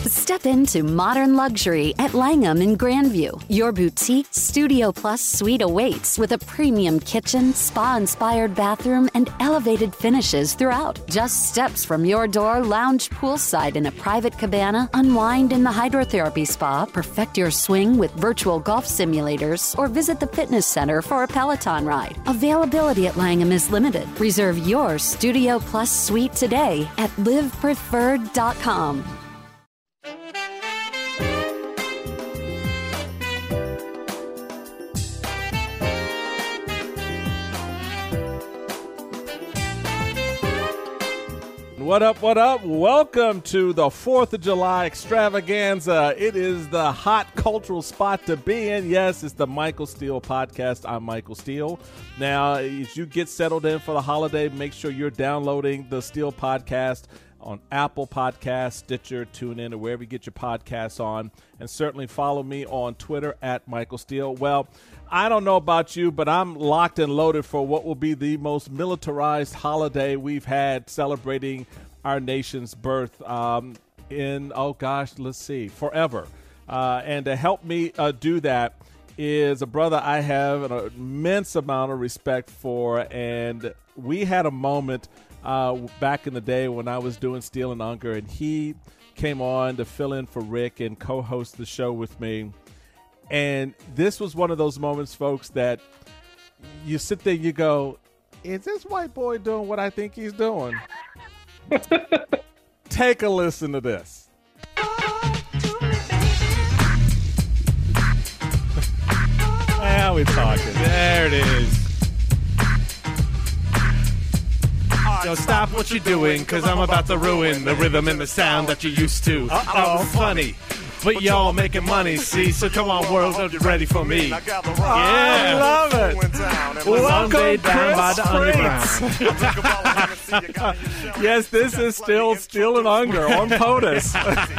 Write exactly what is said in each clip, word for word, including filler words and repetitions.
Step into modern luxury at Langham in Grandview. Your boutique Studio Plus suite awaits with a premium kitchen, spa-inspired bathroom, and elevated finishes throughout. Just steps from your door, lounge poolside in a private cabana, unwind in the hydrotherapy spa, perfect your swing with virtual golf simulators, or visit the fitness center for a Peloton ride. Availability at Langham is limited. Reserve your Studio Plus suite today at live preferred dot com. What up, what up? Welcome to the fourth of July extravaganza. It is the hot cultural spot to be in. Yes, it's the Michael Steele Podcast. I'm Michael Steele. Now, as you get settled in for the holiday, make sure you're downloading the Steele Podcast on Apple Podcasts, Stitcher, TuneIn, or wherever you get your podcasts on. And certainly follow me on Twitter at Michael Steele. Well, I don't know about you, but I'm locked and loaded for what will be the most militarized holiday we've had celebrating our nation's birth um, in, oh gosh, let's see, forever. Uh, and to help me uh, do that is a brother I have an immense amount of respect for. And we had a moment uh, back in the day when I was doing Steele and Unger, and he came on to fill in for Rick and co-host the show with me. And this was one of those moments, folks, that you sit there, you go, is this white boy doing what I think he's doing? Take a listen to this. Now we're talking. There it is. Yo, stop what you're doing, because I'm about to ruin the rhythm and the sound that you're used to. Uh-oh. That was funny. But y'all making money, see? So come on, world, are you ready for me? Yeah. I love it. Welcome, down by the underground. Yes, this is still Steele and Unger on POTUS.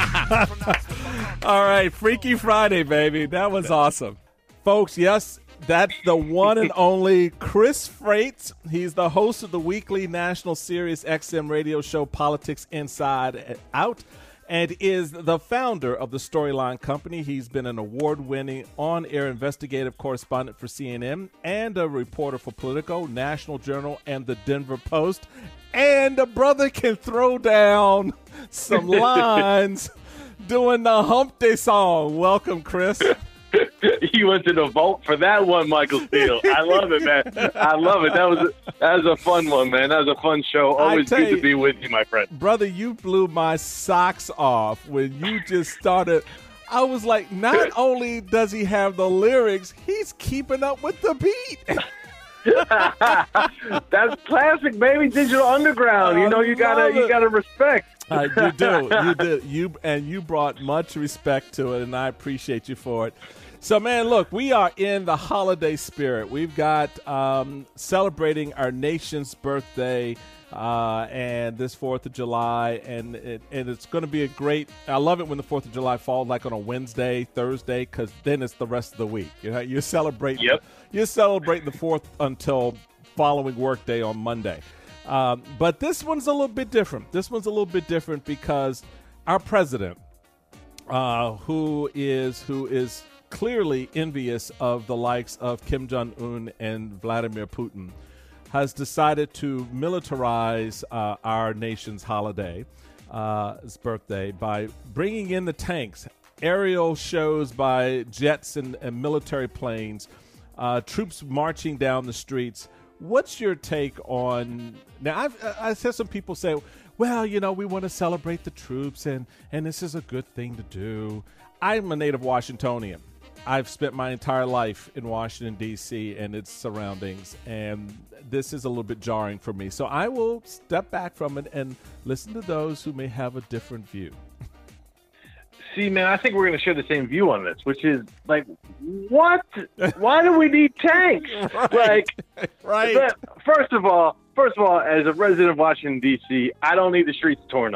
All right, Freaky Friday, baby. That was awesome. Folks, yes, that's the one and only Chris Freites. He's the host of the weekly national Sirius X M radio show Politics Inside Out, and is the founder of the Storyline Company. He's been an award-winning on-air investigative correspondent for C N N and a reporter for Politico, National Journal, and the Denver Post. And the brother can throw down some lines doing the Humpty song. Welcome, Chris. You went to the vault for that one, Michael Steele. I love it, man. I love it. That was a, that was a fun one, man. That was a fun show. Always good you, to be with you, my friend. Brother, you blew my socks off when you just started. I was like, not only does he have the lyrics, he's keeping up with the beat. That's classic, baby. Digital Underground. You know, you gotta you gotta respect. Uh, you do, you do, you and you brought much respect to it, and I appreciate you for it. So, man, look, we are in the holiday spirit. We've got um, celebrating our nation's birthday uh, and this fourth of July, and it, and it's going to be a great. I love it when the fourth of July falls like on a Wednesday, Thursday, because then it's the rest of the week. You know, you're celebrating. Yep. You're celebrating the fourth until following workday on Monday. Um, but this one's a little bit different. This one's a little bit different because our president, uh, who is who is clearly envious of the likes of Kim Jong-un and Vladimir Putin, has decided to militarize uh, our nation's holiday, uh, his birthday, by bringing in the tanks, aerial shows by jets and, and military planes, uh, troops marching down the streets. What's your take on now? I've I've had some people say, well, you know, we want to celebrate the troops and, and this is a good thing to do. I'm a native Washingtonian. I've spent my entire life in Washington, D C and its surroundings, and this is a little bit jarring for me. So I will step back from it and listen to those who may have a different view. See, man, I think we're going to share the same view on this, which is like, what? Why do we need tanks? Right. Like, right. First of all, first of all, as a resident of Washington, D C, I don't need the streets torn up.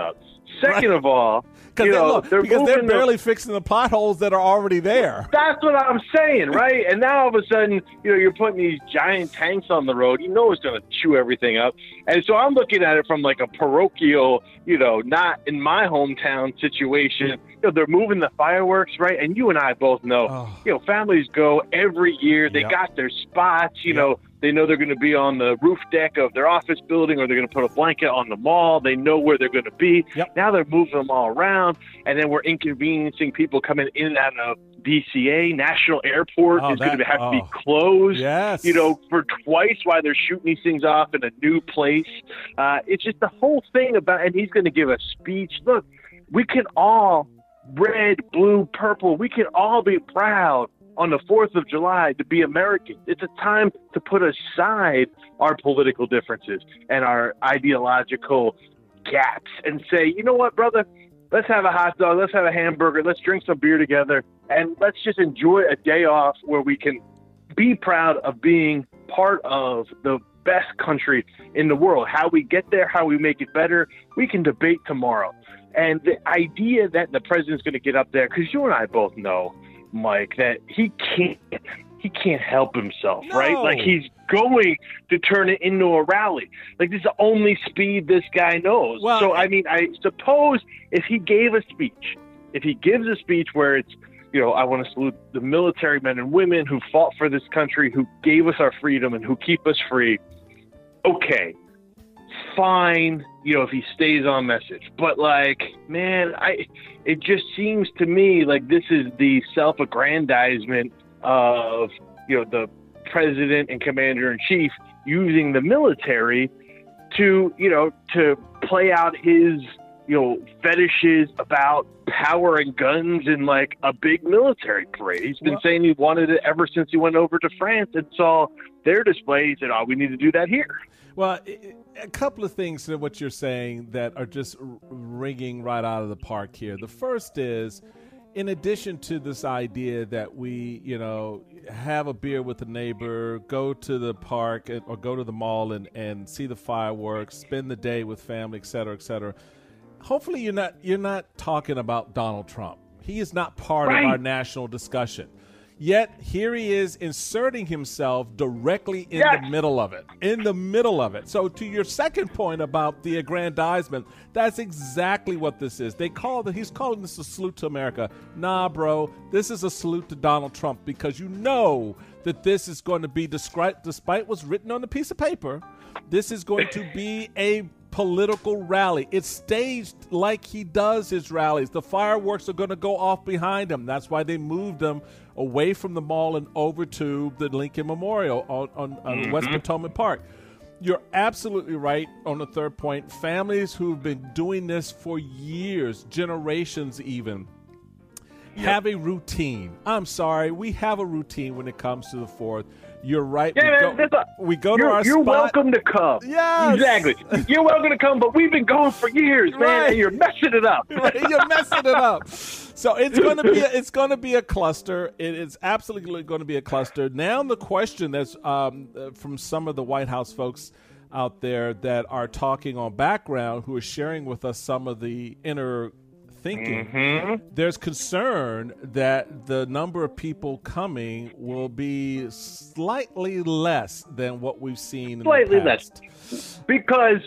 Second right. of all, you they, know, look, they're because they're moving barely the, fixing the potholes that are already there. That's what I'm saying, right? And now all of a sudden, you know, you're putting these giant tanks on the road. You know it's going to chew everything up. And so I'm looking at it from like a parochial, you know, not in my hometown situation. You know, they're moving the fireworks, right? And you and I both know, oh. you know, families go every year. They yep. got their spots, you yep. know. They know they're going to be on the roof deck of their office building, or they're going to put a blanket on the mall. They know where they're going to be. Yep. Now they're moving them all around, and then we're inconveniencing people coming in and out of D C A. National Airport oh, is that, going to have oh. to be closed, yes. you know, for twice while they're shooting these things off in a new place. Uh, it's just the whole thing about, and he's going to give a speech. Look, we can all, red, blue, purple, we can all be proud on the fourth of July to be American. It's a time to put aside our political differences and our ideological gaps and say, you know what, brother, let's have a hot dog, let's have a hamburger, let's drink some beer together, and let's just enjoy a day off where we can be proud of being part of the best country in the world. How we get there, how we make it better, we can debate tomorrow. And the idea that the president's going to get up there, because you and I both know, Mike, that he can't he can't help himself, no. right? Like he's going to turn it into a rally. Like this is the only speed this guy knows. Well, so I mean, I suppose if he gave a speech, if he gives a speech where it's, you know, I want to salute the military men and women who fought for this country, who gave us our freedom and who keep us free. Okay, fine, you know, if he stays on message. But like, man, I it just seems to me like this is the self-aggrandizement of, you know, the president and commander-in-chief using the military to, you know, to play out his, you know, fetishes about power and guns in like a big military parade. He's been well, saying he wanted it ever since he went over to France and saw their display. He said, oh, we need to do that here. Well, a couple of things to what you're saying that are just ringing right out of the park here. The first is, in addition to this idea that we, you know, have a beer with a neighbor, go to the park or go to the mall and, and see the fireworks, spend the day with family, et cetera, et cetera. Hopefully you're not you're not talking about Donald Trump. He is not part right. of our national discussion. Yet here he is inserting himself directly in yes. the middle of it, in the middle of it. So to your second point about the aggrandizement, that's exactly what this is. They call the, he's calling this a salute to America. Nah, bro, this is a salute to Donald Trump, because you know that this is going to be, described, despite what's written on the piece of paper, this is going to be a political rally. It's staged like he does his rallies. The fireworks are going to go off behind him. That's why they moved them away from the mall and over to the Lincoln Memorial on, on, on mm-hmm. West Potomac Park. You're absolutely right on the third point. Families who've been doing this for years, generations even, yep. have a routine. I'm sorry, we have a routine when it comes to the fourth. You're right. Yeah, we, man, go, a, we go to you're, our You're spot. welcome to come. Yes. Exactly. You're welcome to come, but we've been going for years, man, right. and you're messing it up. You're messing it up. So it's going to be a, it's going to be a cluster. It is absolutely going to be a cluster. Now the question that's um, from some of the White House folks out there that are talking on background, who are sharing with us some of the inner thinking, mm-hmm. there's concern that the number of people coming will be slightly less than what we've seen in slightly the past. less, because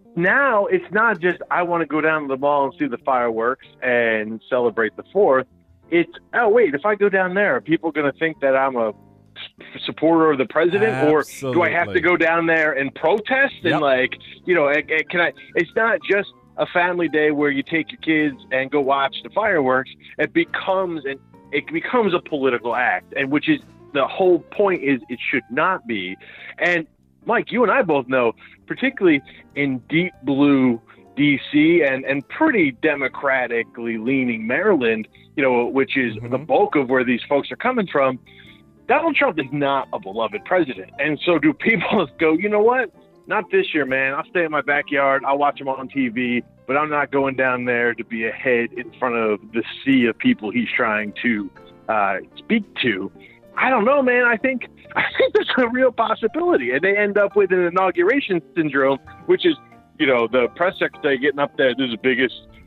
now it's not just I want to go down to the mall and see the fireworks and celebrate the fourth. It's, oh wait, if I go down there, are people going to think that I'm a supporter of the president? Absolutely. Or do I have to go down there and protest and yep. like, you know, can I? It's not just a family day where you take your kids and go watch the fireworks. It becomes an it becomes a political act, and which is the whole point. Is it should not be. And Mike, you and I both know, particularly in deep blue D C and and pretty democratically leaning Maryland, you know, which is mm-hmm. the bulk of where these folks are coming from, Donald Trump is not a beloved president. And so do people go, you know what? Not this year, man. I'll stay in my backyard. I'll watch him on T V, but I'm not going down there to be a head in front of the sea of people he's trying to uh, speak to. I don't know, man. I think I think there's a real possibility, and they end up with an inauguration syndrome, which is, you know, the press secretary getting up there. This is the biggest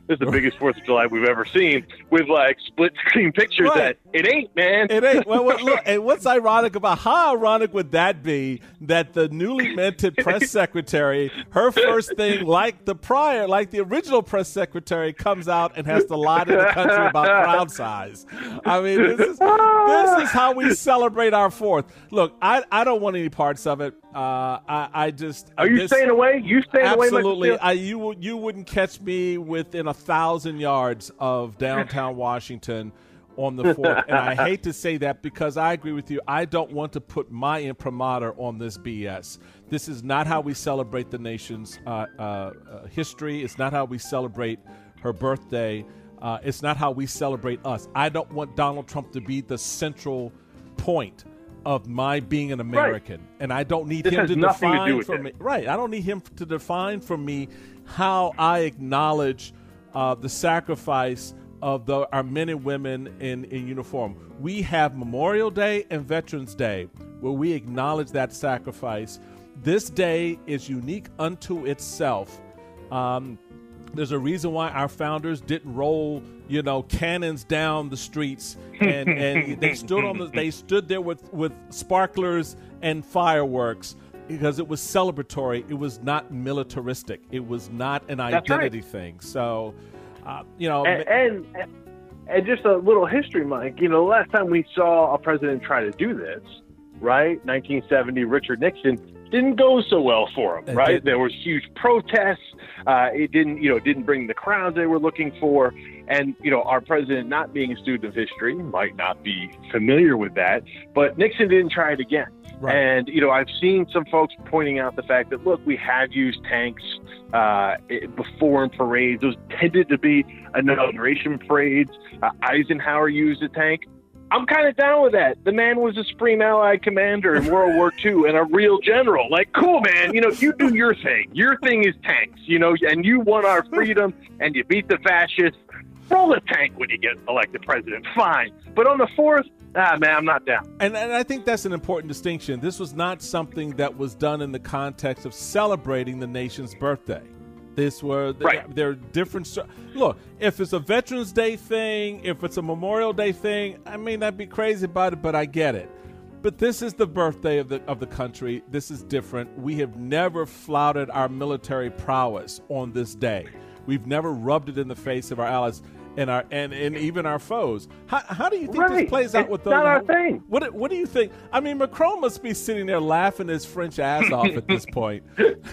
this is the biggest Fourth of July we've ever seen, with like split screen pictures Right. that it ain't, man. It ain't. Well, well, look, and what's ironic about how ironic would that be that the newly minted press secretary, her first thing, like the prior, like the original press secretary, comes out and has to lie to the country about crowd size. I mean, this is this is how we celebrate our Fourth. Look, I, I don't want any parts of it. Uh, I I just Are you this, staying away? You staying away? Absolutely. Michael I, you you wouldn't catch me within a thousand yards of downtown Washington on the fourth. And I hate to say that because I agree with you. I don't want to put my imprimatur on this B S. This is not how we celebrate the nation's uh, uh, uh, history. It's not how we celebrate her birthday. Uh, it's not how we celebrate us. I don't want Donald Trump to be the central point of my being an American. Right. And I don't need this him has to nothing define to do with for it. me. Right. I don't need him to define for me how I acknowledge uh, the sacrifice of the, our men and women in, in uniform. We have Memorial Day and Veterans Day where we acknowledge that sacrifice. This day is unique unto itself. Um, there's a reason why our founders didn't roll, you know, cannons down the streets, and, and they stood on the, they stood there with, with sparklers and fireworks because it was celebratory. It was not militaristic. It was not an That's identity right. thing. So, uh, you know, and, and and just a little history, Mike. You know, the last time we saw a president try to do this, right? nineteen seventy, Richard Nixon. Didn't go so well for him, It right? didn't. There was huge protests. Uh, it didn't, you know, didn't bring the crowds they were looking for. And, you know, our president, not being a student of history, might not be familiar with that. But Nixon didn't try it again. Right. And, you know, I've seen some folks pointing out the fact that, look, we have used tanks uh, before in parades. Those tended to be inauguration parades. Uh, Eisenhower used a tank. I'm kind of down with that. The man was a Supreme Allied commander in World War Two and a real general. Like, cool, man. You know, you do your thing. Your thing is tanks, you know, and you won our freedom and you beat the fascists. Roll a tank when you get elected president. Fine. But on the fourth, ah, man, I'm not down. And, and I think that's an important distinction. This was not something that was done in the context of celebrating the nation's birthday. This were right. There are different. Look, if it's a Veterans Day thing, if it's a Memorial Day thing, I may not be crazy about it, but I get it. But this is the birthday of the of the country. This is different. We have never flouted our military prowess on this day. We've never rubbed it in the face of our allies and our and, and even our foes. How, how do you think right. this plays out it's with those? Not our thing. What What do you think? I mean, Macron must be sitting there laughing his French ass off at this point.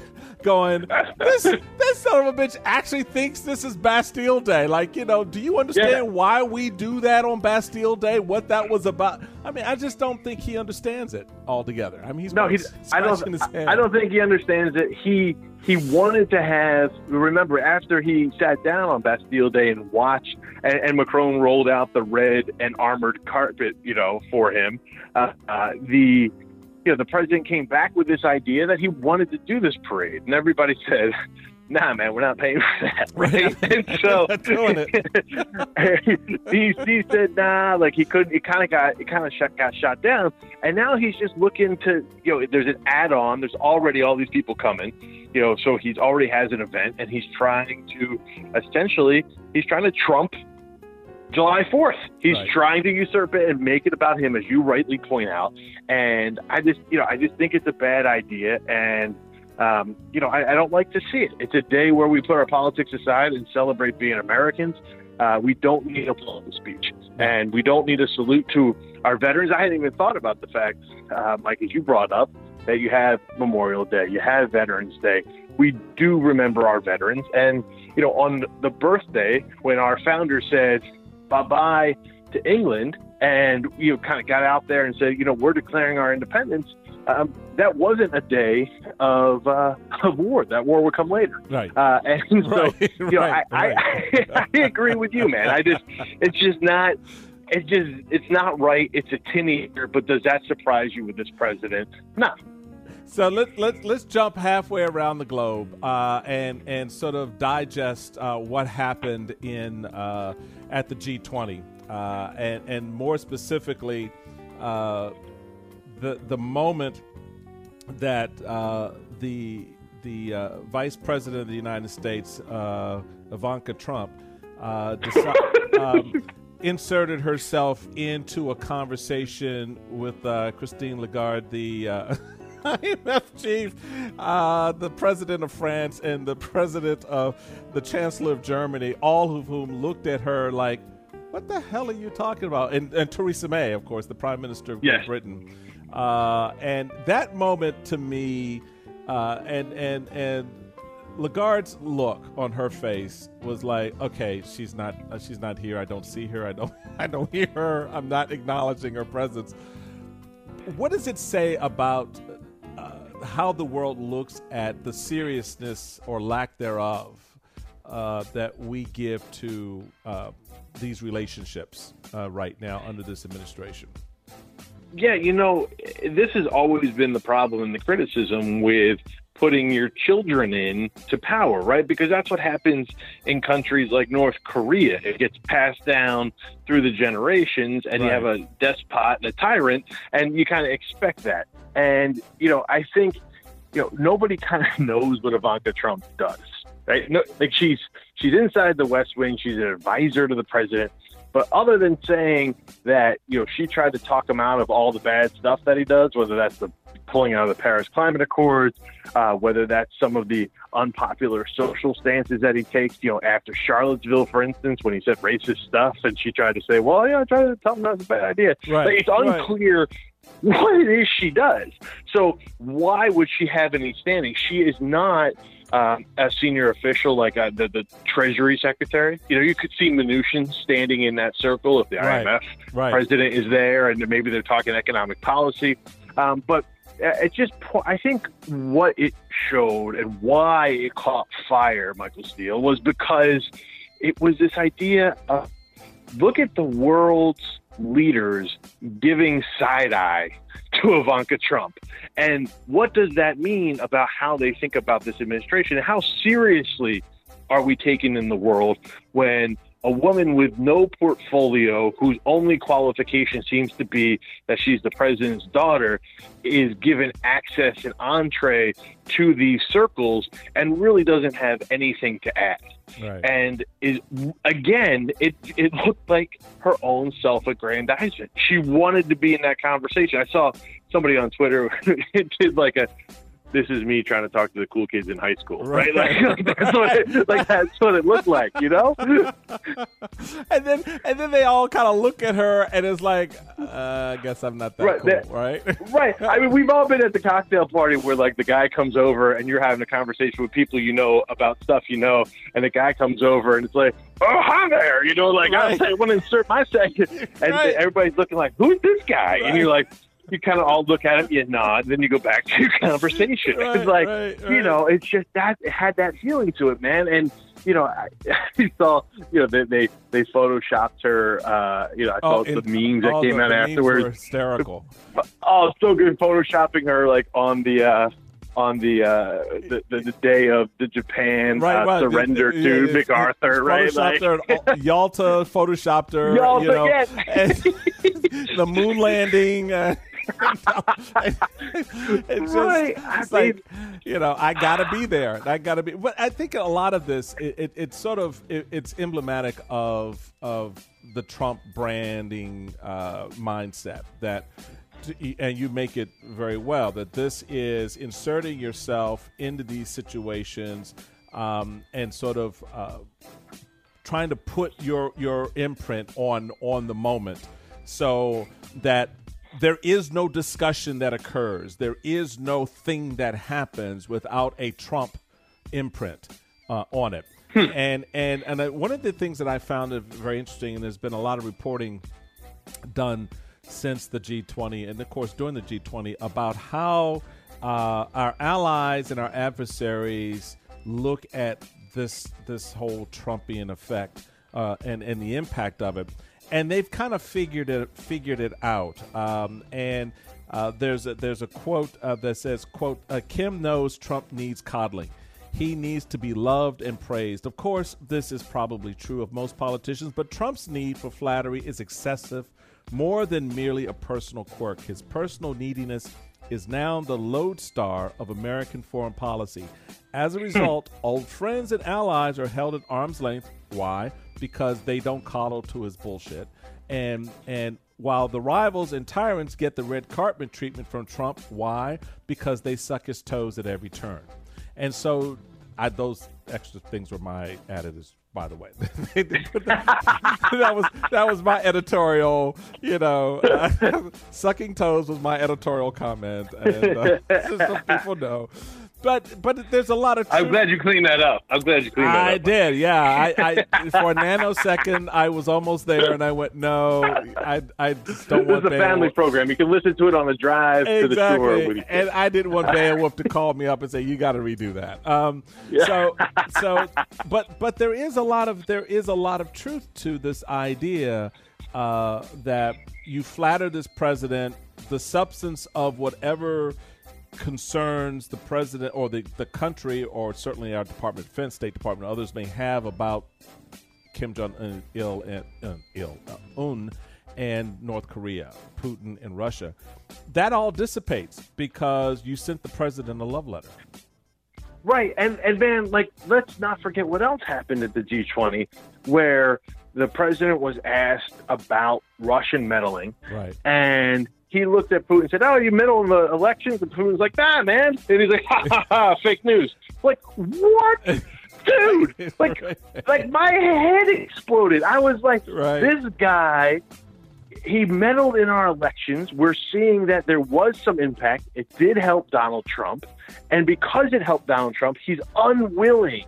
Going, this this son of a bitch actually thinks this is Bastille Day. Like, you know, do you understand yeah. why we do that on Bastille Day? What that was about? I mean, I just don't think he understands it altogether. I mean, he's no, he's. I don't. his head. I don't think he understands it. He he wanted to have. Remember, after he sat down on Bastille Day and watched, and, and Macron rolled out the red and armored carpet, you know, for him. Uh, uh, the You know, the president came back with this idea that he wanted to do this parade, and everybody said, "Nah, man, we're not paying for that." Right? And so he, he said, "Nah," like he couldn't. It kind of got it kind of shut, got shot down, and now he's just looking to, you know, there's an add-on. There's already all these people coming, you know, so he's already has an event, and he's trying to essentially he's trying to trump July fourth. He's right. trying to usurp it and make it about him, as you rightly point out. And I just, you know, I just think it's a bad idea. And, um, you know, I, I don't like to see it. It's a day where we put our politics aside and celebrate being Americans. Uh, we don't need a political speech, and we don't need a salute to our veterans. I hadn't even thought about the fact, uh, Mike, as you brought up, that you have Memorial Day, you have Veterans Day. We do remember our veterans. And, you know, on the birthday, when our founder said bye-bye to England, and you know, kind of got out there and said, you know, we're declaring our independence. Um, that wasn't a day of uh, of war. That war would come later. Right. Uh, and so, right. you know, right. I, right. I, I agree with you, man. I just, it's just not, it's just, it's not right. It's a tinny ear, but does that surprise you with this president? No. So let, let, let's jump halfway around the globe uh, and, and sort of digest uh, what happened in uh, at the G twenty. Uh, and, and more specifically, uh, the the moment that uh, the the uh, Vice President of the United States, uh, Ivanka Trump, uh, deci- um, inserted herself into a conversation with uh, Christine Lagarde, the uh, I M F chief, uh, the president of France, and the president of the chancellor of Germany, all of whom looked at her like, what the hell are you talking about? And, and Theresa May, of course, the prime minister of yes. Great Britain. Uh, and that moment to me, uh, and, and, and Lagarde's look on her face was like, okay, she's not, uh, she's not here. I don't see her. I don't, I don't hear her. I'm not acknowledging her presence. What does it say about uh, how the world looks at the seriousness or lack thereof uh, that we give to uh, these relationships uh, right now under this administration? Yeah, you know, this has always been the problem and the criticism with putting your children in to power, right? Because that's what happens in countries like North Korea. It gets passed down through the generations, and right. you have a despot and a tyrant, and you kind of expect that. And, you know, I think, you know, nobody kind of knows what Ivanka Trump does, right? No, like she's she's inside the West Wing. She's an advisor to the president. But other than saying that, you know, she tried to talk him out of all the bad stuff that he does, whether that's the pulling out of the Paris Climate Accords, uh, whether that's some of the unpopular social stances that he takes, you know, after Charlottesville, for instance, when he said racist stuff and she tried to say, well, yeah, I tried to tell him that's a bad idea. Right. Like, it's unclear right. what it is she does. So why would she have any standing? She is not Um, a senior official like uh, the, the Treasury Secretary. You know, you could see Mnuchin standing in that circle if the right. I M F right. president is there, and maybe they're talking economic policy. Um, but it just, I think what it showed and why it caught fire, Michael Steele, was because it was this idea of look at the world's leaders giving side eye to Ivanka Trump. And what does that mean about how they think about this administration? And how seriously are we taken in the world when a woman with no portfolio, whose only qualification seems to be that she's the president's daughter, is given access and entree to these circles and really doesn't have anything to add? Right. And is again, it it looked like her own self-aggrandizement. She wanted to be in that conversation. I saw somebody on Twitter did like a, this is me trying to talk to the cool kids in high school, right? right? Like, that's what it, like that's what it looked like, you know. and then and then they all kind of look at her and it's like, uh, I guess I'm not that right, cool, that, right? Right. I mean, we've all been at the cocktail party where like the guy comes over and you're having a conversation with people you know about stuff you know, and the guy comes over and it's like, oh, hi there, you know, like right. I want to insert my second, and right. everybody's looking like, who's this guy? Right. And you're like. You kind of all look at him, you nod, then you go back to your conversation. Right, it's like, right, right. you know, it's just that it had that feeling to it, man. And, you know, I, I saw, you know, they they, they photoshopped her, uh, you know, I saw oh, the memes that came the, out the afterwards. Memes were hysterical. Oh, so good photoshopping her, like, on the, uh, on the, uh, the, the the day of the Japan right, uh, right. surrender the, the, to the, MacArthur, right? Like, her, Yalta photoshopped her, Yalta, you know, yes. and the moon landing. Uh, it's just, right. it's like, you know, I gotta be there. I gotta be. But I think a lot of this, it, it, it's sort of, it, it's emblematic of of the Trump branding uh, mindset that. And you make it very well, that this is inserting yourself into these situations um, and sort of uh, trying to put your your imprint on on the moment so that there is no discussion that occurs. There is no thing that happens without a Trump imprint uh, on it. Hmm. And and and uh, one of the things that I found very interesting, and there's been a lot of reporting done since the G twenty, and of course during the G twenty, about how uh, our allies and our adversaries look at this this whole Trumpian effect uh, and and the impact of it, and they've kind of figured it figured it out. Um, and uh, there's a, there's a quote uh, that says, "quote uh, Kim knows Trump needs coddling. He needs to be loved and praised. Of course, this is probably true of most politicians, but Trump's need for flattery is excessive." More than merely a personal quirk, his personal neediness is now the lodestar of American foreign policy. As a result, old friends and allies are held at arm's length, Why? Because they don't coddle to his bullshit. And and while the rivals and tyrants get the red carpet treatment from Trump, why? Because they suck his toes at every turn. And so I, those extra things were my added, by the way. that was that was my editorial, you know. Uh, sucking toes was my editorial comment. And uh, just so people know. But but there's a lot of truth. I'm glad you cleaned that up. I'm glad you cleaned that I up. I did, yeah. I, I for a nanosecond, I was almost there, and I went, no, I I just don't This want is a family Beowulf. program. You can listen to it on the drive to the tour. Exactly, With you. and I didn't want Beowulf to call me up and say, you got to redo that. Um, Yeah. So so, but but there is a lot of there is a lot of truth to this idea uh, that you flatter this president, the substance of whatever concerns the president or the, the country, or certainly our Department of Defense, State Department, others may have about Kim Jong Il and uh, Il uh, Un and North Korea, Putin and Russia, that all dissipates because you sent the president a love letter. Right, and and man, like, let's not forget what else happened at the G twenty, where the president was asked about Russian meddling, Right. and he looked at Putin and said, "Oh, you meddle in the elections?" And Putin's like, "Nah, man," and he's like, "Ha ha ha, fake news." Like, what, dude? Like, like my head exploded. I was like, Right. this guy. He meddled in our elections. We're seeing that there was some impact. It did help Donald Trump. And because it helped Donald Trump, he's unwilling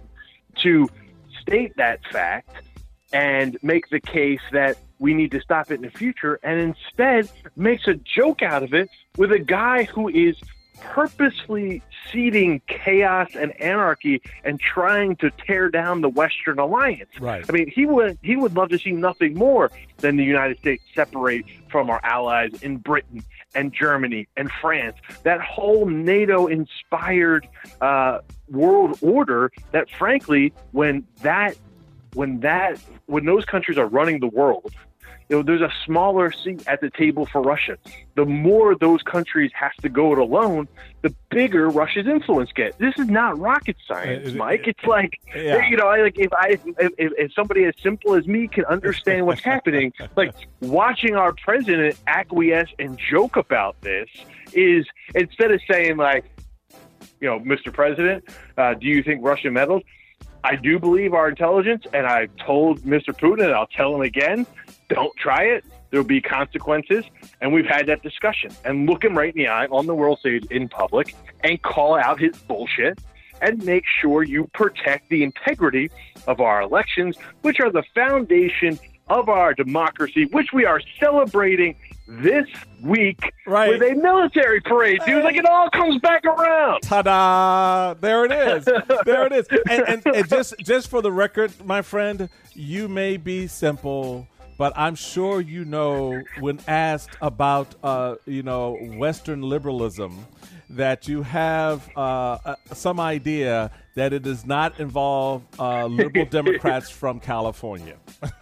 to state that fact and make the case that we need to stop it in the future, and instead makes a joke out of it with a guy who is purposely seeding chaos and anarchy and trying to tear down the Western alliance. Right. I mean, he would he would love to see nothing more than the United States separate from our allies in Britain and Germany and France. That whole NATO-inspired uh, world order that, frankly, when that when that when those countries are running the world, you know, there's a smaller seat at the table for Russia. The more those countries have to go it alone, the bigger Russia's influence gets. This is not rocket science, Mike. It's like, Yeah. you know, I, like if I if, if, if somebody as simple as me can understand what's happening, like watching our president acquiesce and joke about this is, instead of saying like, you know, Mister President, uh, do you think Russia meddled? I do believe our intelligence, and I told Mister Putin, and I'll tell him again, don't try it. There'll be consequences. And we've had that discussion. And look him right in the eye on the world stage in public and call out his bullshit and make sure you protect the integrity of our elections, which are the foundation of our democracy, which we are celebrating this week Right. with a military parade, dude. Like, it all comes back around. Ta-da! There it is. There it is. And, and, and just just for the record, my friend, you may be simple, but I'm sure you know when asked about, uh, you know, Western liberalism, that you have uh, uh, some idea that it does not involve uh, liberal Democrats from California.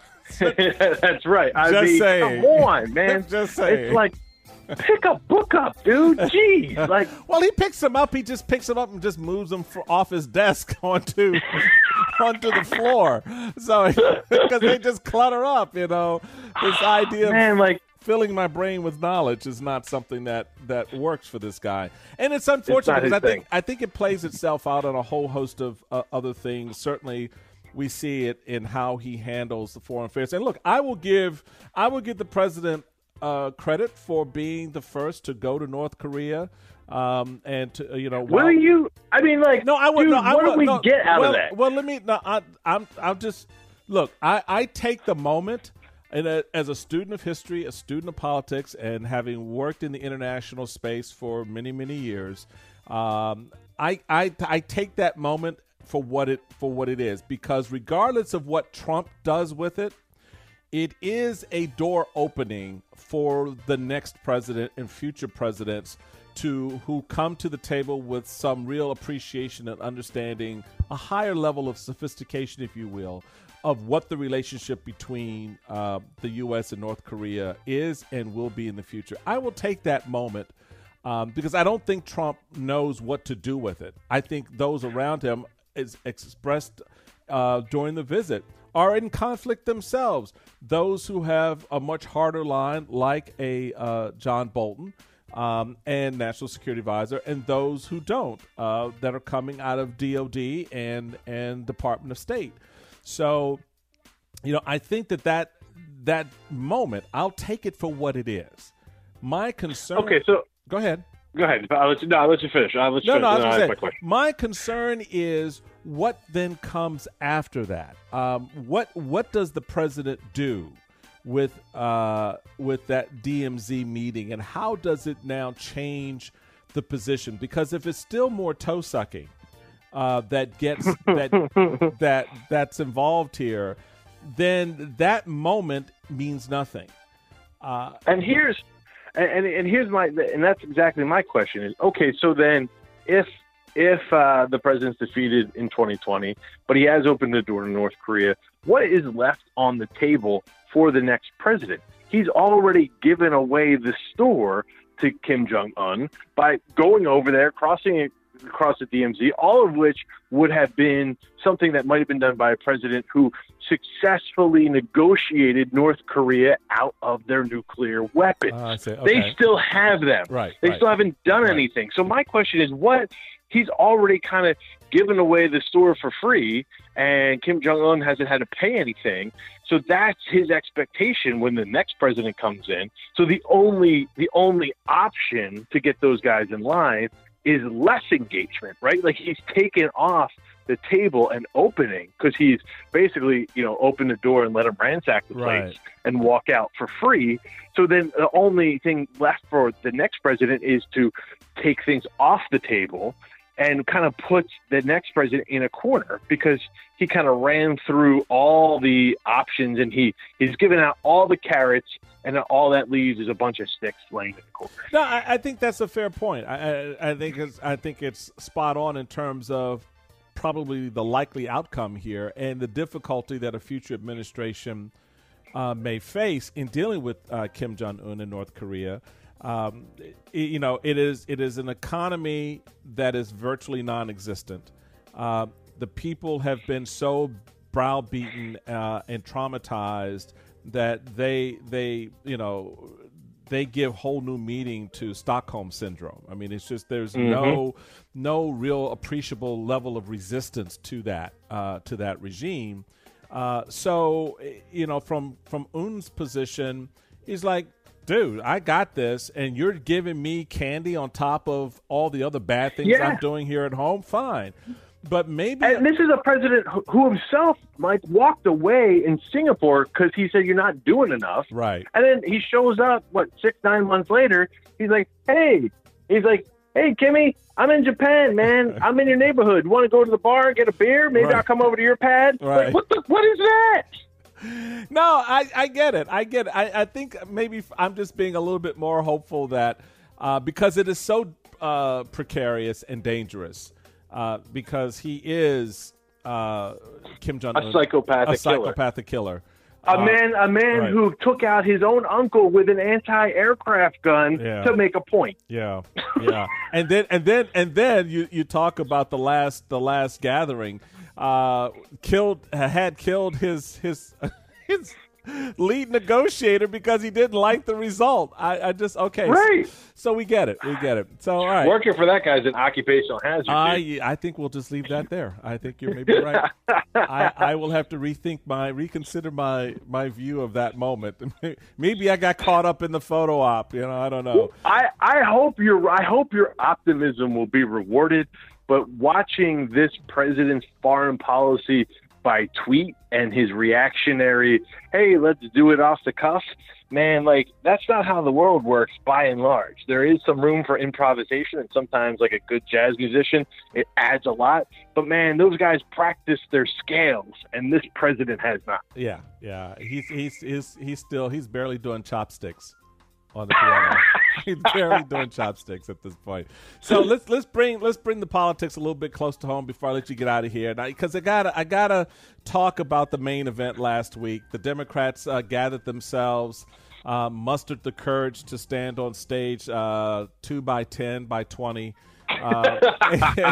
That's right. I Just mean, saying. come on, man. Just saying. It's like, pick a book up, dude. Jeez. Like, Well, he picks them up. He just picks them up and just moves them for, off his desk onto onto the floor. So because they just clutter up, you know. This idea of man, like, filling my brain with knowledge is not something that, that works for this guy, and it's unfortunate It's because not I his think thing. I think it plays itself out on a whole host of uh, other things. Certainly, we see it in how he handles the foreign affairs. And look, I will give I will give the president uh, credit for being the first to go to North Korea, um, and to uh, you know. will while- you? I mean, like, No, I would. dude, No, I what would. do we no, get out well, of that? Well, let me. No, I, I'm. I'll just look. I, I take the moment, and a, as a student of history, a student of politics, and having worked in the international space for many, many years, um, I, I, I take that moment for what it for what it is, because regardless of what Trump does with it, it is a door opening for the next president and future presidents to who come to the table with some real appreciation and understanding, a higher level of sophistication, if you will, of what the relationship between uh, the U S and North Korea is and will be in the future. I will take that moment um, because I don't think Trump knows what to do with it. I think those around him is expressed uh, during the visit are in conflict themselves. Those who have a much harder line, like a uh, John Bolton um, and National Security Advisor, and those who don't, uh, that are coming out of D O D and and Department of State. So, you know, I think that that, that moment, I'll take it for what it is. My concern. Okay, so go ahead. Go ahead. I'll let you, no, I'll let you finish. I'll let you No, finish. no, I was Then gonna I'll say, ask my question. my concern is what then comes after that. Um, what what does the president do with uh, with that D M Z meeting, and how does it now change the position? Because if it's still more toe sucking uh, that gets that that that's involved here, then that moment means nothing. Uh, And here's and and here's my and that's exactly my question is, okay, so then if if uh, the president's defeated in twenty twenty, but he has opened the door to North Korea, what is left on the table for the next president? He's already given away the store to Kim Jong-un by going over there, crossing it across the D M Z, all of which would have been something that might have been done by a president who successfully negotiated North Korea out of their nuclear weapons. Uh, I see. Okay. They still have them. Right, They right. still haven't done Right. anything. So my question is, what he's already kind of given away the store for free, and Kim Jong-un hasn't had to pay anything. So that's his expectation when the next president comes in. So the only the only option to get those guys in line is less engagement, right? Like he's taken off the table and opening because he's basically, you know, opened the door and let them ransack the place Right. and walk out for free. So then the only thing left for the next president is to take things off the table and kind of puts the next president in a corner because he kind of ran through all the options and he, he's given out all the carrots, and all that leaves is a bunch of sticks laying in the corner. No, I, I think that's a fair point. I, I, I think it's I think it's spot on in terms of probably the likely outcome here and the difficulty that a future administration uh, may face in dealing with uh, Kim Jong-un in North Korea. Um, it, you know, it is it is an economy that is virtually non-existent. Uh, the people have been so browbeaten uh, and traumatized that they they you know they give whole new meaning to Stockholm syndrome. I mean, it's just there's Mm-hmm. no no real appreciable level of resistance to that uh, to that regime. Uh, so you know, from from Un's position, he's like, dude, I got this, and you're giving me candy on top of all the other bad things Yeah. I'm doing here at home. Fine, but maybe And this is a president who- who himself, like, walked away in Singapore because he said you're not doing enough. right. And then he shows up, what, six, nine months later. He's like, hey, he's like, hey, Kimmy, I'm in Japan, man. I'm in your neighborhood. You want to go to the bar and get a beer? Maybe Right. I'll come over to your pad. Right. Like, what the? What is that? No, I, I get it. I get it. I, I think maybe I'm just being a little bit more hopeful that uh, because it is so uh, precarious and dangerous, uh, because he is uh, Kim Jong-un, A psychopathic a psychopathic killer. A Uh, man, a man right. who took out his own uncle with an anti-aircraft gun Yeah. to make a point. Yeah, yeah, and then and then and then you, you talk about the last the last gathering, uh, killed had killed his his his lead negotiator because he didn't like the result. I, I just okay, Right. So, so we get it, we get it. So all right, Working for that guy's an occupational hazard. dude. I I think we'll just leave that there. I think you're maybe right. I, I will have to rethink my reconsider my my view of that moment. Maybe I got caught up in the photo op. You know, I don't know. I, I hope your I hope your optimism will be rewarded, but watching this president's foreign policy by tweet and his reactionary, hey, let's do it off the cuff, man, like that's not how the world works by and large. There is some room for improvisation, and sometimes like a good jazz musician, it adds a lot. But man, those guys practice their scales, and this president has not. Yeah, yeah. He's he's he's he's still he's barely doing chopsticks on the piano. He's barely doing chopsticks at this point. So let's let's bring let's bring the politics a little bit close to home before I let you get out of here. Because I gotta I gotta talk about the main event last week. The Democrats uh, gathered themselves, uh, mustered the courage to stand on stage, uh, two by ten by twenty. uh,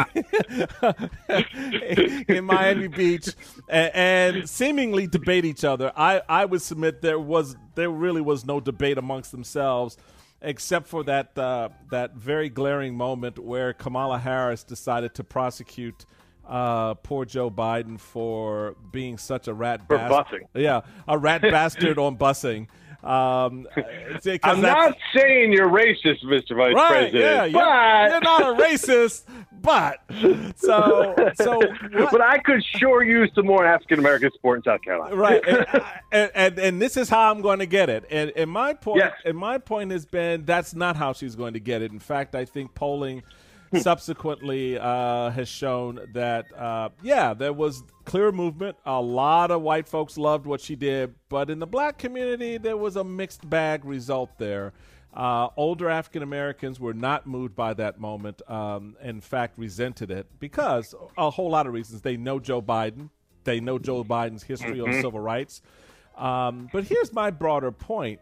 in Miami Beach, and, and seemingly debate each other. I, I would submit there was there really was no debate amongst themselves, except for that uh, that very glaring moment where Kamala Harris decided to prosecute uh, poor Joe Biden for being such a rat For bastard. busing. Yeah, a rat bastard on busing. Um, I'm not saying you're racist, Mister Vice right, President, yeah, you're, but you're not a racist, but so so. What, but I could sure use some more African American support in South Carolina. Right, and, and, and and this is how I'm going to get it. And, and my point, Yes. and my point has been that's not how she's going to get it. In fact, I think polling subsequently uh, has shown that uh, yeah, there was clear movement. A lot of white folks loved what she did, but in the black community, there was a mixed bag result there. Uh, older African Americans were not moved by that moment. Um, in fact, resented it because a whole lot of reasons. They know Joe Biden. They know Joe Biden's history Mm-hmm. on civil rights. Um, but here's my broader point.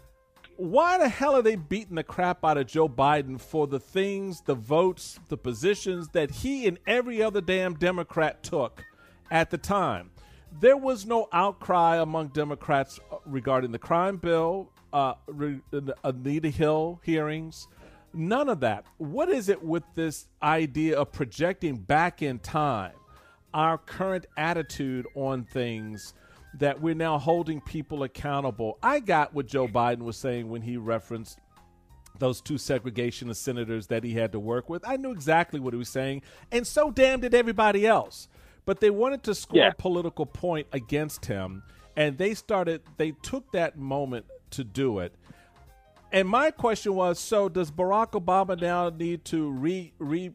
Why the hell are they beating the crap out of Joe Biden for the things, the votes, the positions that he and every other damn Democrat took at the time? There was no outcry among Democrats regarding the crime bill, uh, re- the Anita Hill hearings, none of that. What is it with this idea of projecting back in time our current attitude on things that we're now holding people accountable? I got what Joe Biden was saying when he referenced those two segregationist senators that he had to work with. I knew exactly what he was saying, and so damn did everybody else. But they wanted to score Yeah. a political point against him, and they started, they took that moment to do it. And my question was, so does Barack Obama now need to re, re,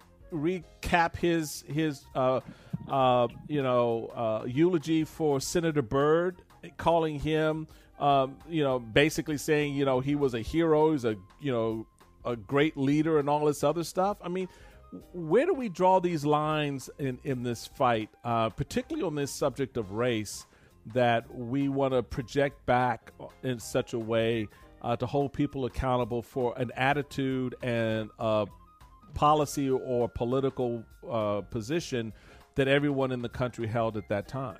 recap his his uh, uh, you know uh, eulogy for Senator Byrd, calling him um, you know basically saying you know he was a hero, he's a you know a great leader and all this other stuff? I mean, where do we draw these lines in in this fight, uh, particularly on this subject of race, that we want to project back in such a way uh, to hold people accountable for an attitude and uh, policy or political uh, position that everyone in the country held at that time?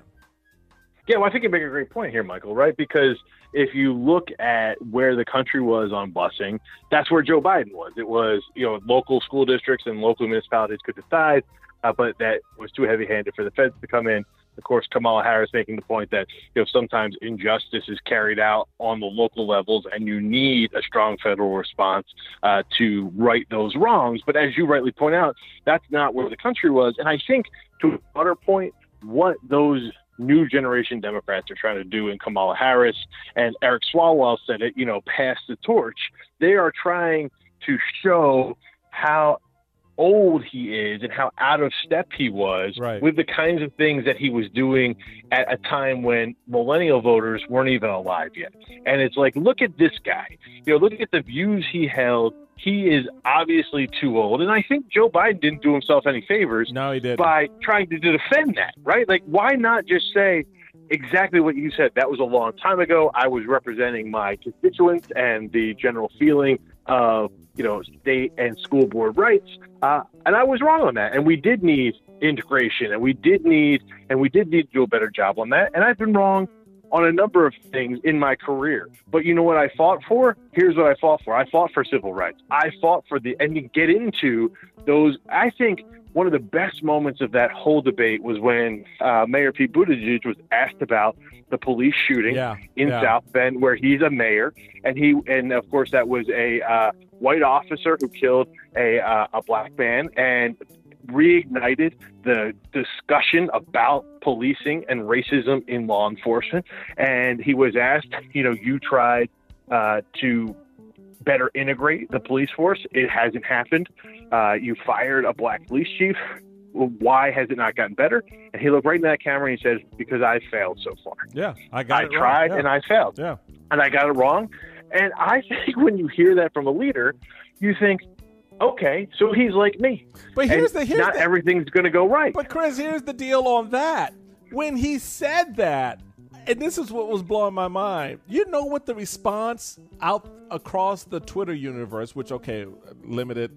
Yeah, well, I think you make a great point here, Michael, right? Because if you look at where the country was on busing, that's where Joe Biden was. It was, you know, local school districts and local municipalities could decide, uh, but that was too heavy-handed for the feds to come in. Of course, Kamala Harris making the point that, you know, sometimes injustice is carried out on the local levels and you need a strong federal response uh, to right those wrongs. But as you rightly point out, that's not where the country was. And I think to a broader point, what those new generation Democrats are trying to do in Kamala Harris, and Eric Swalwell said it, you know, pass the torch. They are trying to show how old he is and how out of step he was Right. with the kinds of things that he was doing at a time when millennial voters weren't even alive yet. And it's like, look at this guy, you know, look at the views he held. He is obviously too old. And I think Joe Biden didn't do himself any favors No, he didn't. by trying to defend that, right? Like, why not just say exactly what you said? That was a long time ago. I was representing my constituents and the general feeling of, you know, state and school board rights. Uh, and I was wrong on that. And we did need integration, and we did need, and we did need to do a better job on that. And I've been wrong on a number of things in my career. But you know what I fought for? Here's what I fought for. I fought for civil rights. I fought for the, and you get into those, I think one of the best moments of that whole debate was when uh, Mayor Pete Buttigieg was asked about the police shooting Yeah, in yeah. South Bend, where he's a mayor. And he, and of course that was a uh, white officer who killed a, uh, a black man, and reignited the discussion about policing and racism in law enforcement. And he was asked, you know, you tried uh, to better integrate the police force. It hasn't happened. Uh, you fired a black police chief. Well, why has it not gotten better? And he looked right in that camera and he says, because I failed so far. Yeah, I got I it tried right. Yeah. and I failed. Yeah. And I got it wrong. And I think when you hear that from a leader, you think, okay, so he's like me. But here's And the here's not the, everything's going to go right. But Chris, here's the deal on that. When he said that, and this is what was blowing my mind, you know what the response out across the Twitter universe, which, okay, limited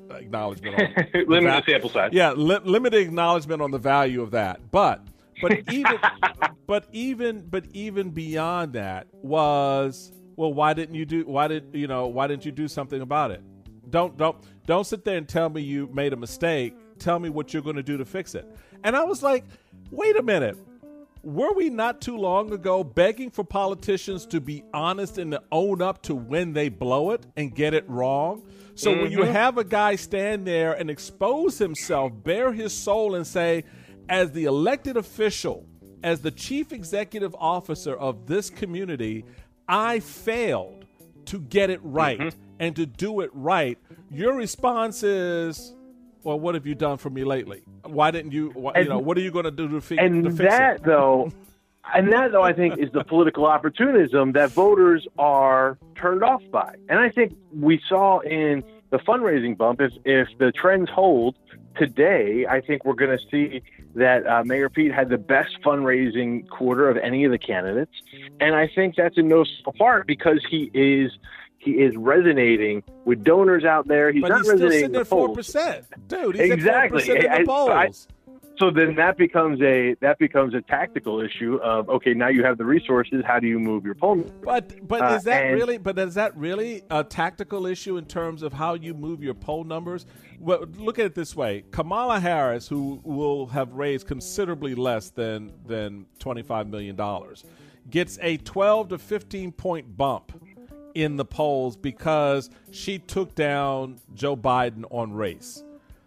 acknowledgement on limited sample size. Yeah, li- limited acknowledgement on the value of that. But but even but even but even beyond that was, well, why didn't you do why did you know why didn't you do something about it? Don't don't don't sit there and tell me you made a mistake. Tell me what you're going to do to fix it. And I was like, wait a minute. Were we not too long ago begging for politicians to be honest and to own up to when they blow it and get it wrong? So mm-hmm. when you have a guy stand there and expose himself, bare his soul, and say, as the elected official, as the chief executive officer of this community, I failed to get it right mm-hmm. and to do it right, your response is, well, what have you done for me lately? Why didn't you, why, and, you know, what are you going to do to, fi- and to fix that, it? though, and that, though, I think is the political opportunism that voters are turned off by. And I think we saw in the fundraising bump, if, if the trends hold today, I think we're going to see that uh, Mayor Pete had the best fundraising quarter of any of the candidates. And I think that's in no small part because he is He is resonating with donors out there. He's but not he's still resonating sitting in at four polls. percent, dude. He's exactly. at four percent in the I, I, polls. so then that becomes a that becomes a tactical issue of, okay, now you have the resources. How do you move your poll? But but uh, is that and, really? But is that really a tactical issue in terms of how you move your poll numbers? Well, look at it this way: Kamala Harris, who will have raised considerably less than than twenty-five million dollars, gets a twelve to fifteen point bump in the polls because she took down Joe Biden on race.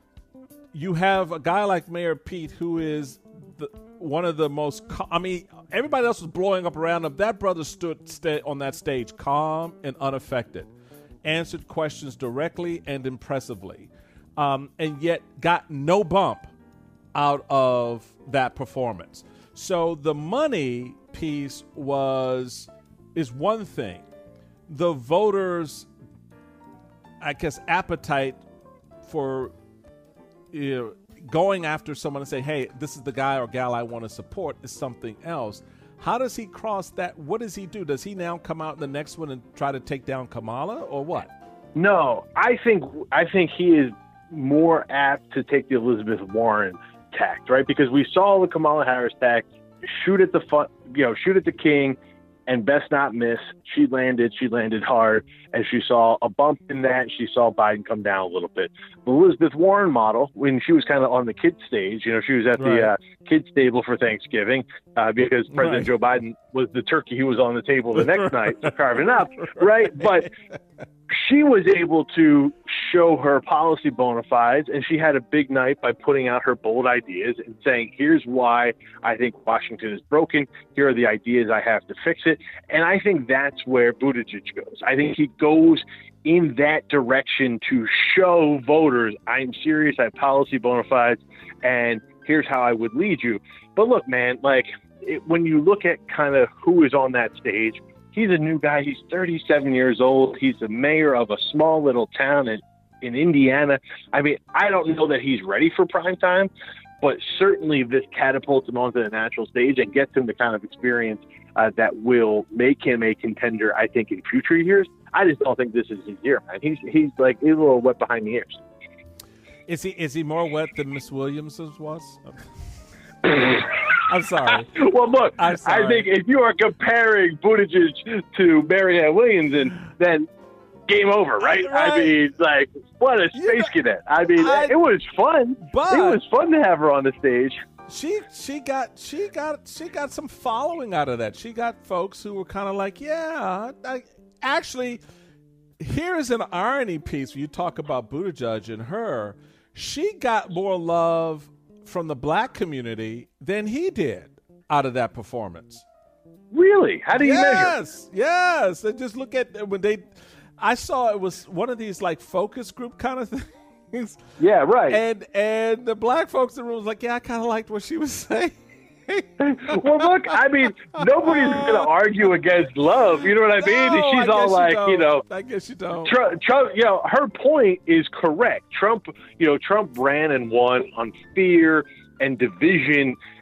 You have a guy like Mayor Pete, who is the, one of the most, I mean, everybody else was blowing up around him. That brother stood st- on that stage calm and unaffected, answered questions directly and impressively, um, and yet got no bump out of that performance. So the money piece was is one thing. The voters, I guess, appetite for you know, going after someone and say, hey, this is the guy or gal I want to support is something else. How does he cross that? What does he do? Does he now come out in the next one and try to take down Kamala or what? No, I think I think he is more apt to take the Elizabeth Warren tact, right? Because we saw the Kamala Harris tact, shoot at the fun, you know, shoot at the king, and best not miss. She landed, she landed hard, and she saw a bump in that. She saw Biden come down a little bit. The Elizabeth Warren model, when she was kind of on the kid stage, you know, she was at right. the uh, kids table for Thanksgiving uh, because President right. Joe Biden was the turkey who was on the table the next night carving up, right? But she was able to show her policy bona fides, and she had a big night by putting out her bold ideas and saying, here's why I think Washington is broken. Here are the ideas I have to fix it. And I think that's where Buttigieg goes. I think he goes in that direction to show voters, I'm serious, I have policy bona fides, and here's how I would lead you. But look, man, like it, when you look at kind of who is on that stage, he's a new guy. He's thirty-seven years old. He's the mayor of a small little town in, in Indiana. I mean, I don't know that he's ready for prime time, but certainly this catapults him onto the national stage and gets him the kind of experience uh, that will make him a contender, I think, in future years. I just don't think this is his year, man. He's he's like he's a little wet behind the ears. Is he is he more wet than Miss Williams was? I'm sorry. Well, look, I'm sorry. I think if you are comparing Buttigieg to Marianne Williamson, then game over, right? Right. I mean, like, what a space know, cadet. I mean, I- it was fun. But- it was fun to have her on the stage. She she got she got she got some following out of that. She got folks who were kind of like, yeah, I, actually, here is an irony piece. When you talk about Buttigieg and her, she got more love from the black community than he did out of that performance. Really? How do you measure? Yes, yes. And just look at when they. I saw it was one of these like focus group kind of things. Yeah, right. And and the black folks in the room was like, yeah, I kind of liked what she was saying. Well, look, I mean, nobody's going to argue against love. You know what I mean? No, She's I all guess like, don't. you know, I guess you don't. Trump, Trump, you know, her point is correct. Trump, you know, Trump ran and won on fear and division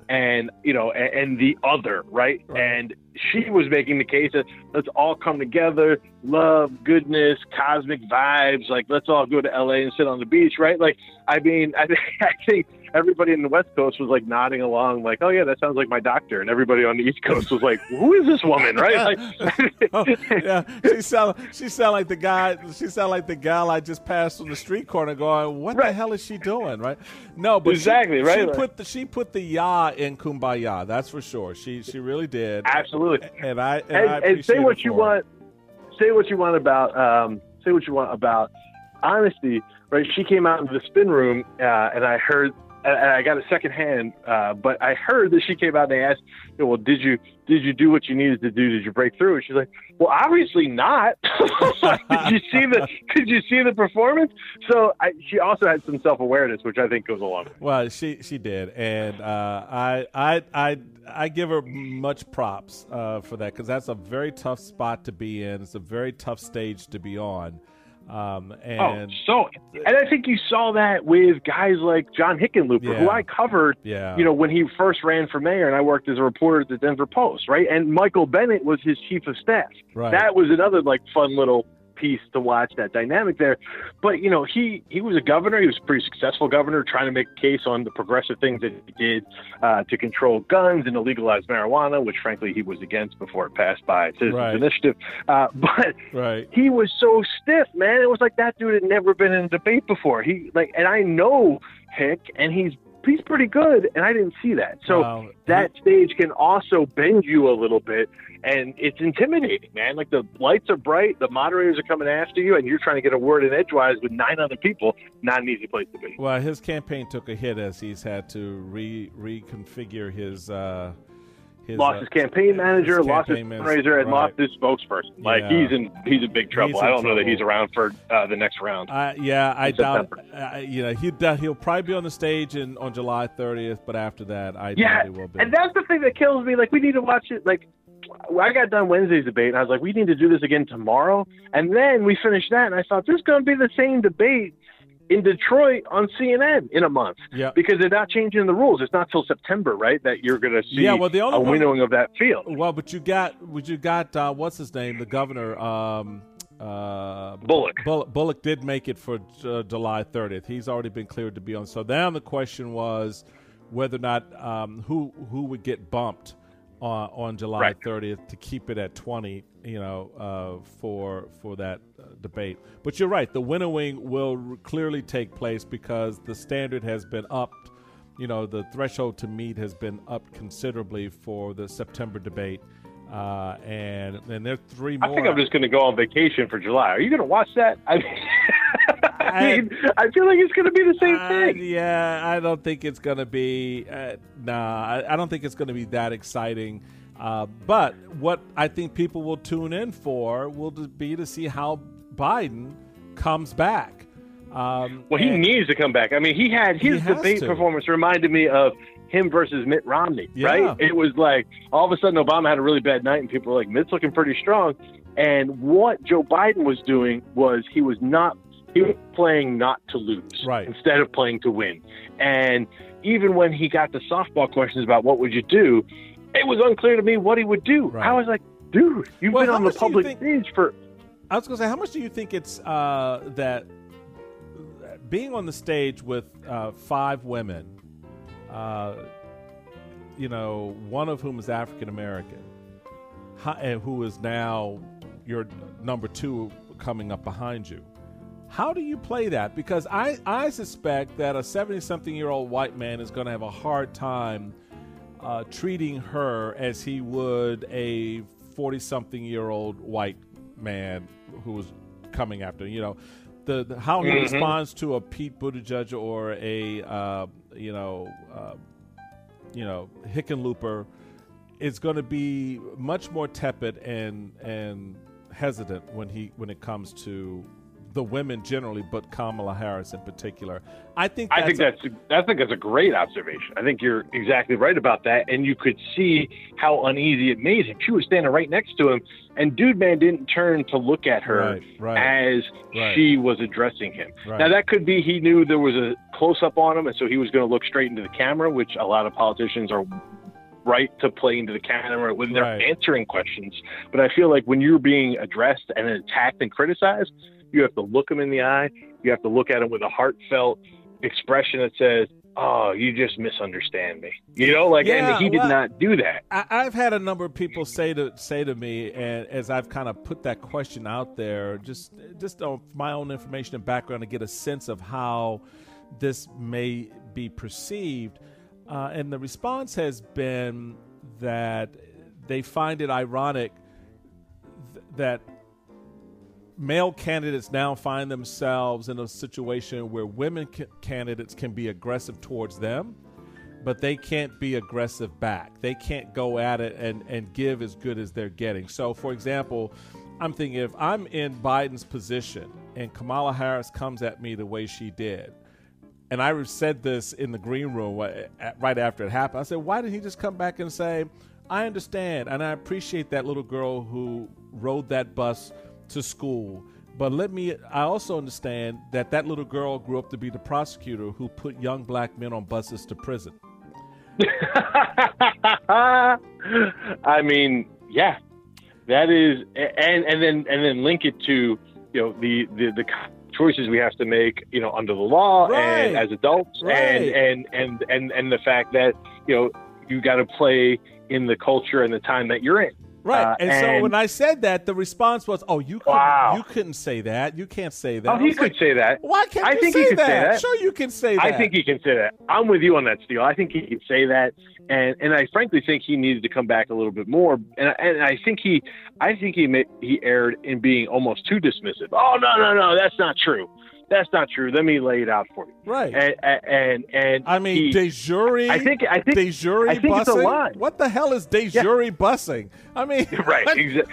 and you know, and, and the other, right? Right. And she was making the case that let's all come together, love, goodness, cosmic vibes. Like, let's all go to L A and sit on the beach, right? Like, I mean, I, I think everybody in the West Coast was like nodding along, like, oh yeah, that sounds like my doctor. And everybody on the East Coast was like, who is this woman, right? Like, oh, yeah, she sound she sound like the guy. She sound like the gal I just passed on the street corner, going, "What Right. the hell is she doing?" Right? No, but Exactly, she, right? She Like- put the she put the ya in Kumbaya. That's for sure. She she really did. Absolutely. And I and, and, I and appreciate say what it you for her. want. Say what you want about. Um, say what you want about honesty. Right? She came out into the spin room, uh, and I heard. And I got a second hand, uh, but I heard that she came out and they asked, you know, well, did you did you do what you needed to do? Did you break through? And she's like, well, obviously not. Did you see the Did you see the performance? So I, she also had some self awareness, which I think goes along with it. Well, she she did, and uh, I I I I give her much props uh, for that, because that's a very tough spot to be in. It's a very tough stage to be on. Um, and oh, so, and I think you saw that with guys like John Hickenlooper, Yeah. who I covered, Yeah. you know, when he first ran for mayor, and I worked as a reporter at the Denver Post, right? And Michael Bennett was his chief of staff. Right. That was another like fun little piece to watch, that dynamic there. But you know, he he was a governor. He was a pretty successful governor, trying to make a case on the progressive things that he did uh, to control guns and to legalize marijuana, which frankly he was against before it passed by Citizens Right. Initiative. Uh, but right. he was so stiff, man. It was like that dude had never been in a debate before. He like, and I know Hick, and he's he's pretty good, and I didn't see that. So Wow. that stage can also bend you a little bit, and it's intimidating, man. Like, the lights are bright, the moderators are coming after you, and you're trying to get a word in edgewise with nine other people. Not an easy place to be. Well, his campaign took a hit as he's had to re reconfigure his uh, his Lost uh, his campaign manager, his lost his campaign man- fundraiser, and right. lost his spokesperson. Like, Yeah. he's in he's in big trouble. He's in I don't know that trouble. he's around for uh, the next round. I, yeah, I in doubt. September. Uh, you know, he he'll probably be on the stage in, on July thirtieth, but after that, I Yeah, doubt he will be. and that's the thing that kills me. Like, we need to watch it. Like, I got done Wednesday's debate, and I was like, we need to do this again tomorrow. And then we finished that, and I thought, there's going to be the same debate in Detroit on C N N in a month. Yeah. Because they're not changing the rules. It's not till September, right, that you're going to see Yeah, well, the only a one- winnowing of that field. Well, but you got, but you got, uh, what's his name, the governor, um, uh, Bullock. Bullock. Bullock did make it for uh, July thirtieth. He's already been cleared to be on. So then the question was whether or not um, who who would get bumped on on July Right. thirtieth to keep it at twenty. You know, uh, for for that uh, debate. But you're right. The winnowing will r- clearly take place because the standard has been upped. You know, the threshold to meet has been upped considerably for the September debate. Uh, and and there are three more. I think I'm just going to go on vacation for July. Are you going to watch that? I mean, I, mean, I feel like it's going to be the same Uh, thing. yeah, I don't think it's going to be. Uh, nah, I, I don't think it's going to be that exciting. Uh, but what I think people will tune in for will be to see how Biden comes back. Um, Well, he and- needs to come back. I mean, he had He his has debate to. performance reminded me of him versus Mitt Romney, Yeah. right? It was like all of a sudden Obama had a really bad night, and people were like, Mitt's looking pretty strong. And what Joe Biden was doing was he was not he was playing not to lose, Right. instead of playing to win. And even when he got the softball questions about what would you do, it was unclear to me what he would do. Right. I was like, dude, you've Well, been how on the much do you public think- stage for. I was going to say, how much do you think it's uh, that being on the stage with uh, five women, uh, you know, one of whom is African American, ho- and who is now your number two coming up behind you? How do you play that? Because I, I suspect that a seventy-something-year-old white man is going to have a hard time uh, treating her as he would a forty-something-year-old white man who was coming after. You know, the, the how he Mhm. responds to a Pete Buttigieg or a uh, you know uh, you know Hickenlooper is going to be much more tepid and and hesitant when he when it comes to the women generally, but Kamala Harris in particular. I think that's I think that's a, I think that's a great observation. I think you're exactly right about that, and you could see how uneasy it made him. She was standing right next to him, and Dude Man didn't turn to look at her right, right, as right. she was addressing him. Right. Now that could be he knew there was a close up on him, and so he was going to look straight into the camera, which a lot of politicians are right to play into the camera when they're right. answering questions. But I feel like when you're being addressed and attacked and criticized, you have to look them in the eye. You have to look at them with a heartfelt expression that says, oh, you just misunderstand me. You know, like, yeah, and he did well, not do that. I, I've had a number of people say to say to me, and as I've kind of put that question out there, just just on my own information and background to get a sense of how this may be perceived. Uh, and the response has been that they find it ironic th- that male candidates now find themselves in a situation where women ca- candidates can be aggressive towards them, but they can't be aggressive back. They can't go at it and, and give as good as they're getting. So, for example, I'm thinking if I'm in Biden's position and Kamala Harris comes at me the way she did, and I said this in the green room right after it happened. I said, why didn't he just come back and say, I understand, and I appreciate that little girl who rode that bus to school. But let me, I also understand that that little girl grew up to be the prosecutor who put young black men on buses to prison. I mean, yeah, that is, and, and then and then link it to, you know, the, the, the choices we have to make, you know, under the law right. and as adults, right. and, and, and, and, and the fact that, you know, you got to play in the culture and the time that you're in. Right. Uh, and, and so when I said that, the response was, oh, you couldn't, wow. you couldn't say that. You can't say that. Oh, he could like, say that. Why can't I you think say, he could that? say that? Sure, you can say that. I think he can say that. I'm with you on that, Steele. I think he can say that. And and I frankly think he needed to come back a little bit more. And and I think he I think he made, he erred in being almost too dismissive. Oh, no, no, no, that's not true. That's not true. Let me lay it out for you. Right. And and, and I mean, he, de jure. I think I think de jure I think busing. it's a lie. What the hell is de Yeah. jure busing? I mean, right. Exactly.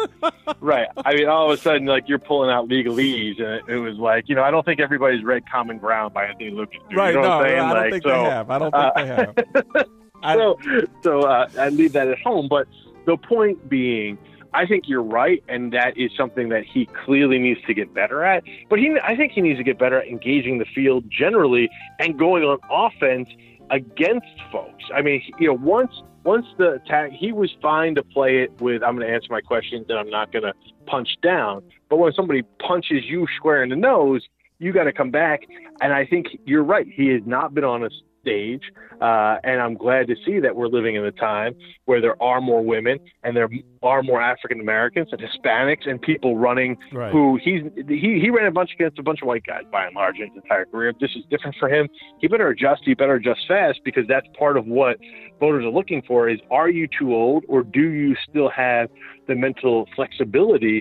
Right. I mean, all of a sudden, like, you're pulling out legalese, and it, it was like, you know, I don't think everybody's read Common Ground by Anthony Lucas. Right. You know no, what I'm saying? I don't like, think so, they have. I don't think uh, they have. I, so, so uh, I leave that at home. But the point being, I think you're right, and that is something that he clearly needs to get better at. But he, I think he needs to get better at engaging the field generally and going on offense against folks. I mean, you know, once once the attack, he was fine to play it with, I'm going to answer my questions and I'm not going to punch down. But when somebody punches you square in the nose, you got to come back. And I think you're right. He has not been on a stage. Uh, and I'm glad to see that we're living in a time where there are more women and there are more African Americans and Hispanics and people running right. who he's he, he ran a bunch against a bunch of white guys by and large in his entire career. This is different for him. He better adjust. He better adjust fast, because that's part of what voters are looking for is, are you too old, or do you still have the mental flexibility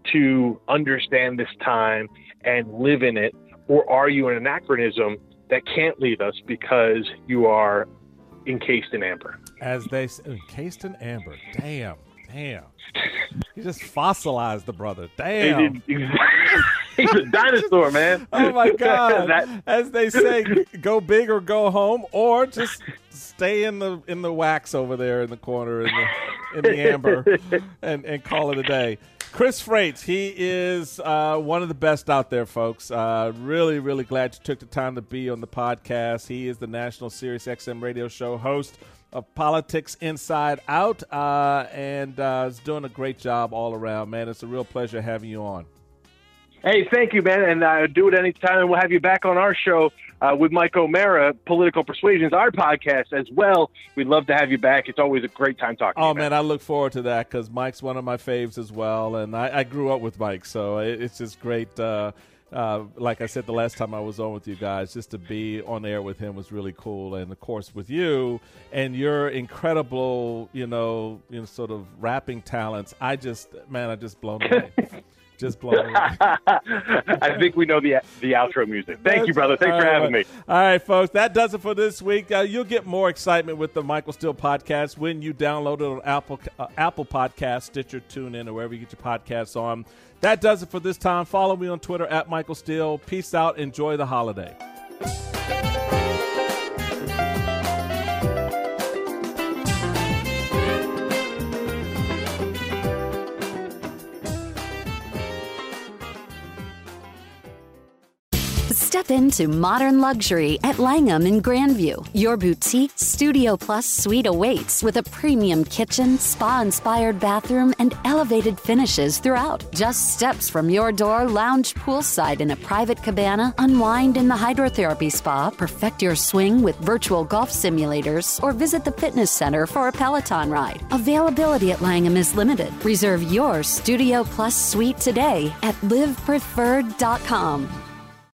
to understand this time and live in it? Or are you an anachronism that can't leave us because you are encased in amber? As they say, encased in amber. Damn. Damn. He just fossilized the brother. Damn. He's a dinosaur, man. Oh, my God. That, As they say, go big or go home, or just stay in the in the wax over there in the corner in the, in the amber and, and call it a day. Chris Freites, he is uh, one of the best out there, folks. Uh, really, really glad you took the time to be on the podcast. He is the national Sirius X M radio show host of Politics Inside Out, uh, and uh, is doing a great job all around, man. It's a real pleasure having you on. Hey, thank you, man, and uh, do it anytime, and we'll have you back on our show uh, with Mike O'Mara, Political Persuasions, our podcast as well. We'd love to have you back. It's always a great time talking oh, to you, man. man, I look forward to that, because Mike's one of my faves as well, and I, I grew up with Mike, so it, it's just great. Uh, uh, like I said the last time I was on with you guys, just to be on air with him was really cool, and of course with you and your incredible, you know, you know, sort of rapping talents, I just, man, I just blown away. Just blown away. I think we know the the outro music. Thank That's, you, brother. Thanks for right, having me. All right, folks. That does it for this week. Uh, you'll get more excitement with the Michael Steele podcast when you download it on Apple uh, Apple Podcasts, Stitcher, TuneIn, or wherever you get your podcasts on. That does it for this time. Follow me on Twitter at Michael Steele. Peace out. Enjoy the holiday. Step into modern luxury at Langham in Grandview. Your boutique Studio Plus suite awaits with a premium kitchen, spa-inspired bathroom, and elevated finishes throughout. Just steps from your door, lounge poolside in a private cabana, unwind in the hydrotherapy spa, perfect your swing with virtual golf simulators, or visit the fitness center for a Peloton ride. Availability at Langham is limited. Reserve your Studio Plus suite today at live preferred dot com.